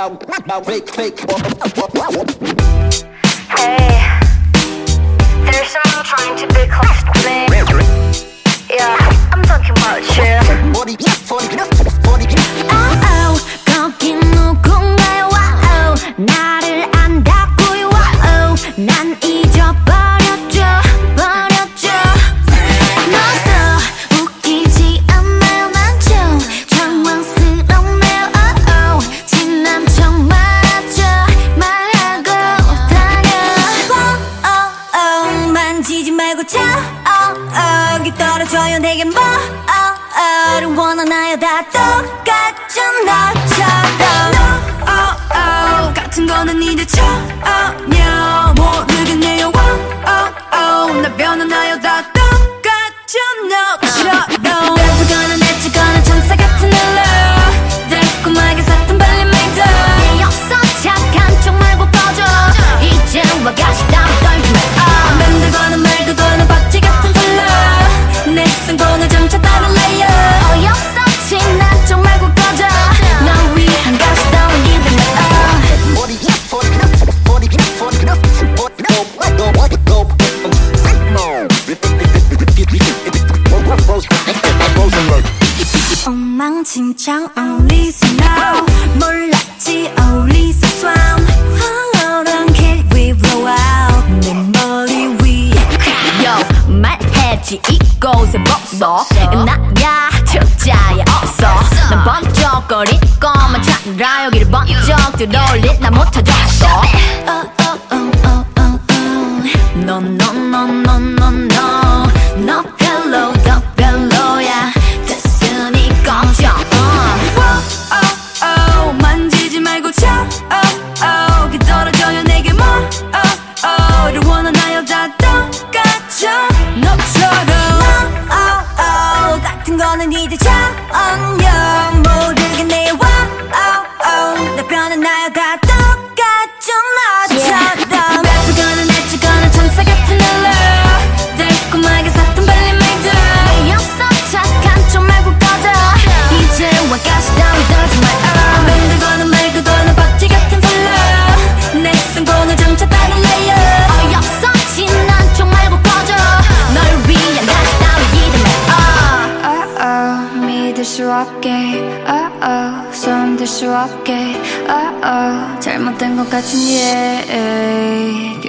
Hey, there's someone trying to be close to me. Yeah, I'm talking about you. Oh, 거기 누군가요? Wow, 나를 안다고요? Wow, 난 잊어버렸죠, 버렸죠. 너도 웃기지 않나요? 난 좀 당황스럽네요. Oh, oh, 지난 척 말하죠, 말하고 다녀. Oh, oh, 만지지 말고 자. Oh, oh, 떨어져요 내게 뭐? 를 원하나요? 다 똑같죠 너처럼. No, oh, oh, 같은 거는 이제 전혀 모르겠네요. Oh, oh, 나 변하나요? 다 똑같죠 너처럼. 뱉거나 내치거나 천사 같은 일로 달콤하게 샀던 발림메이드 내 역사 착한 척 말고 꺼져. 이제 와가시 땀 떨지 마. 만들거나 말거나 박쥐 같은 설로 내 승부는 점차 다른 레이어. 어이없었지 난 좀 말고 꺼져. 널 위한 가시 따윈 기대네. 엉망진창 어울리서 now 몰랐지 어울리서 swam 황홀한 길 we blow out 내 머리 위에 Yo 말해지 이곳에 벗어 나야 특자야 없어 난 번쩍거리고만 찾느라 여기를 번쩍 들어올릴 나 못하겠어. No no no no no no 너 별로 더 별로야 됐으니 꺼져. 만지지 말고 자. 그 떨어져요 내게 뭐 를 원하나요? 다 똑같죠 너처럼. 같은 거는 이제 전혀 모르겠네요. 나 변하나요? 다 똑같죠 너처럼. 뱉거나 내치거나 천사 같은 일로 달콤하게 샀던 발림메이드 내 역사 착한 척 말고 꺼져. 이제 와가시 따위 떨지 마. 만들거나 말거나 박쥐 같은 설로 내 승부는 점차 다른 레이어. 어이없었지 난 좀 말고 꺼져. 널 위한 가시 따위 기대네. 믿을 수 없게 손댈 수 없게 잘못된 것 같은 얘기.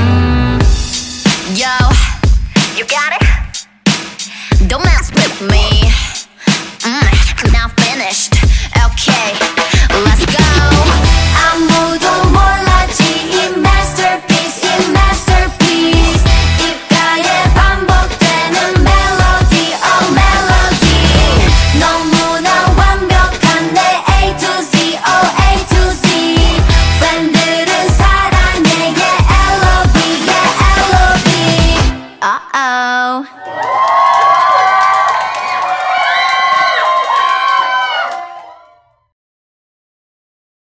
Yo, you got it? Don't mess with me. I'm not finished. Okay, let's go. 아무도 몰랐지 이 masterpiece, 이 masterpiece. 입가에 반복되는 멜로디, oh 멜로디. 너무나 완벽한 내 A to Z, oh A to Z. 팬들은 사랑해, yeah, LOV, yeah, LOV. Uh-oh.